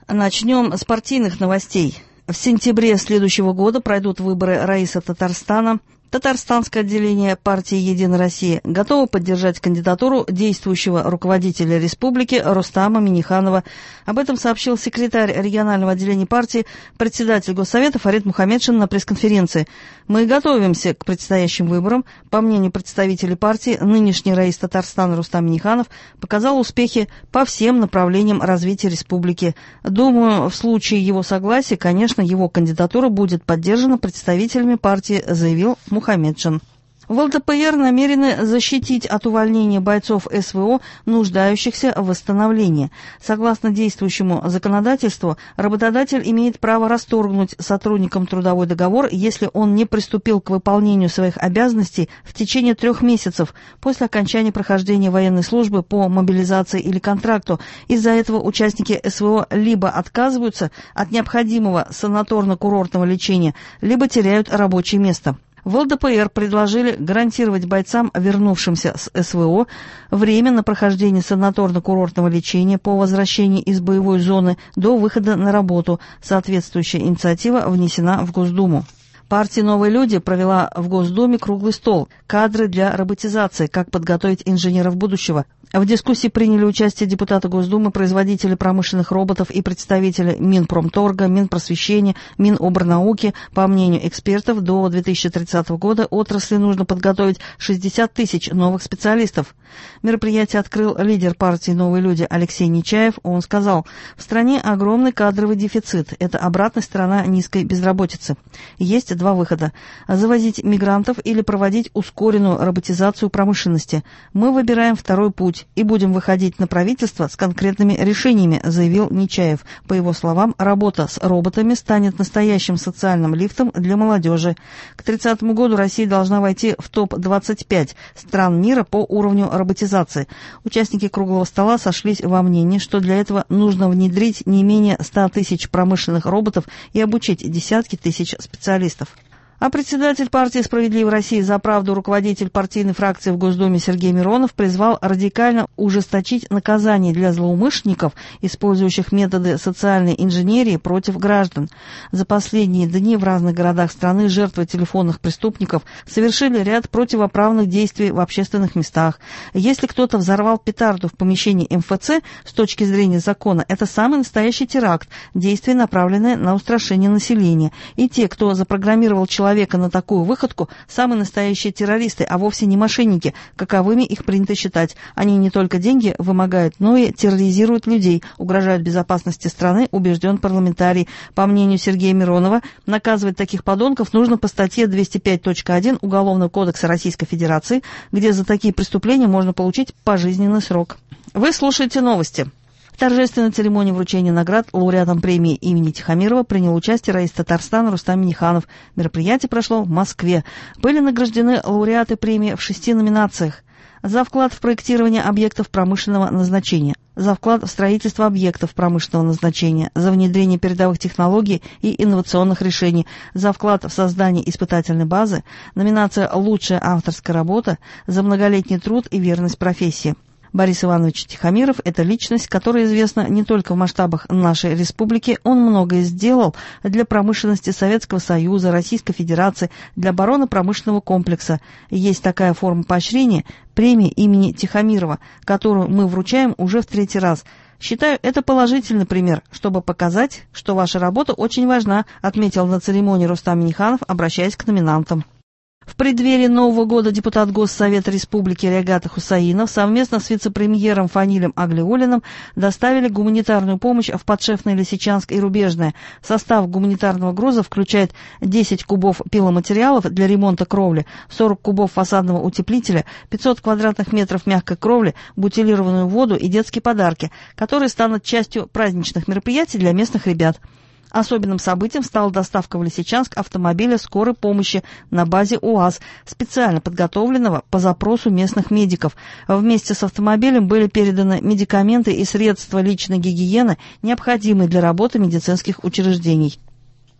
Начнем с партийных новостей. В сентябре следующего года пройдут выборы Раиса Татарстана. Татарстанское отделение партии «Единая Россия» готово поддержать кандидатуру действующего руководителя республики Рустама Минниханова. Об этом сообщил секретарь регионального отделения партии, председатель Госсовета Фарид Мухаммедшин на пресс-конференции. «Мы готовимся к предстоящим выборам. По мнению представителей партии, нынешний Раис Татарстана Рустам Минниханов показал успехи по всем направлениям развития республики. Думаю, в случае его согласия, конечно, его кандидатура будет поддержана представителями партии», заявил Мухаммедшин. В ЛДПР намерены защитить от увольнения бойцов СВО, нуждающихся в восстановлении. Согласно действующему законодательству, работодатель имеет право расторгнуть сотрудникам трудовой договор, если он не приступил к выполнению своих обязанностей в течение 3 месяцев после окончания прохождения военной службы по мобилизации или контракту. Из-за этого участники СВО либо отказываются от необходимого санаторно-курортного лечения, либо теряют рабочее место. В ЛДПР предложили гарантировать бойцам, вернувшимся с СВО, время на прохождение санаторно-курортного лечения по возвращении из боевой зоны до выхода на работу. Соответствующая инициатива внесена в Госдуму. Партия «Новые люди» провела в Госдуме круглый стол «Кадры для роботизации. Как подготовить инженеров будущего». В дискуссии приняли участие депутаты Госдумы, производители промышленных роботов и представители Минпромторга, Минпросвещения, Минобрнауки. По мнению экспертов, до 2030 года отрасли нужно подготовить 60 тысяч новых специалистов. Мероприятие открыл лидер партии «Новые люди» Алексей Нечаев. Он сказал: «В стране огромный кадровый дефицит. Это обратная сторона низкой безработицы. Есть 2 выхода – завозить мигрантов или проводить ускоренную роботизацию промышленности. Мы выбираем второй путь и будем выходить на правительство с конкретными решениями», заявил Нечаев. По его словам, работа с роботами станет настоящим социальным лифтом для молодежи. К 30 году Россия должна войти в топ-25 стран мира по уровню роботизации. Участники круглого стола сошлись во мнении, что для этого нужно внедрить не менее 100 тысяч промышленных роботов и обучить десятки тысяч специалистов. А председатель партии «Справедливая Россия за правду», руководитель партийной фракции в Госдуме Сергей Миронов призвал радикально ужесточить наказание для злоумышленников, использующих методы социальной инженерии против граждан. За последние дни в разных городах страны жертвы телефонных преступников совершили ряд противоправных действий в общественных местах. Если кто-то взорвал петарду в помещении МФЦ, с точки зрения закона, это самый настоящий теракт, действие, направленное на устрашение населения. И те, кто запрограммировал человека на такую выходку, самые настоящие террористы, а вовсе не мошенники, каковыми их принято считать. Они не только деньги вымогают, но и терроризируют людей, угрожают безопасности страны, убежден парламентарий. По мнению Сергея Миронова, наказывать таких подонков нужно по статье 205.1 Уголовного кодекса Российской Федерации, где за такие преступления можно получить пожизненный срок. Вы слушаете новости. В торжественной церемонии вручения наград лауреатам премии имени Тихомирова принял участие Раис Татарстана Рустам Минниханов. Мероприятие прошло в Москве. Были награждены лауреаты премии в 6 номинациях: за вклад в проектирование объектов промышленного назначения, за вклад в строительство объектов промышленного назначения, за внедрение передовых технологий и инновационных решений, за вклад в создание испытательной базы, номинация «Лучшая авторская работа», за многолетний труд и верность профессии. Борис Иванович Тихомиров – это личность, которая известна не только в масштабах нашей республики. Он многое сделал для промышленности Советского Союза, Российской Федерации, для оборонно-промышленного комплекса. Есть такая форма поощрения – премия имени Тихомирова, которую мы вручаем уже в 3-й раз. Считаю, это положительный пример, чтобы показать, что ваша работа очень важна, отметил на церемонии Рустам Минниханов, обращаясь к номинантам. В преддверии Нового года депутат Госсовета Республики Регата Хусаинов совместно с вице-премьером Фанилем Аглиуллиным доставили гуманитарную помощь в Подшефное, Лисичанск и Рубежное. Состав гуманитарного груза включает 10 кубов пиломатериалов для ремонта кровли, 40 кубов фасадного утеплителя, 500 квадратных метров мягкой кровли, бутилированную воду и детские подарки, которые станут частью праздничных мероприятий для местных ребят. Особенным событием стала доставка в Лисичанск автомобиля скорой помощи на базе УАЗ, специально подготовленного по запросу местных медиков. Вместе с автомобилем были переданы медикаменты и средства личной гигиены, необходимые для работы медицинских учреждений.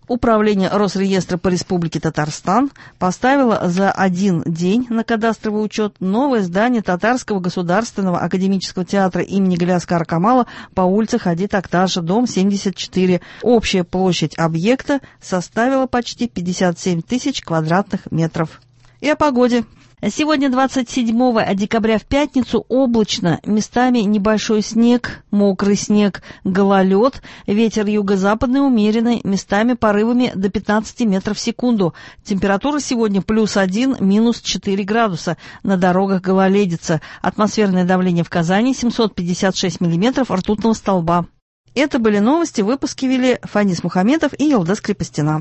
Управление Росреестра по Республике Татарстан поставило за один день на кадастровый учет новое здание Татарского государственного академического театра имени Галиаскара Камала по улице Хади Такташа, дом 74. Общая площадь объекта составила почти 57 тысяч квадратных метров. И о погоде. Сегодня, 27 декабря, в пятницу, облачно, местами небольшой снег, мокрый снег, гололед, ветер юго-западный умеренный, местами порывами до 15 метров в секунду. Температура сегодня +1, -4 градуса. На дорогах гололедица. Атмосферное давление в Казани 756 миллиметров ртутного столба. Это были новости, выпуски вели Фанис Мухаметов и Елдас Крепостина.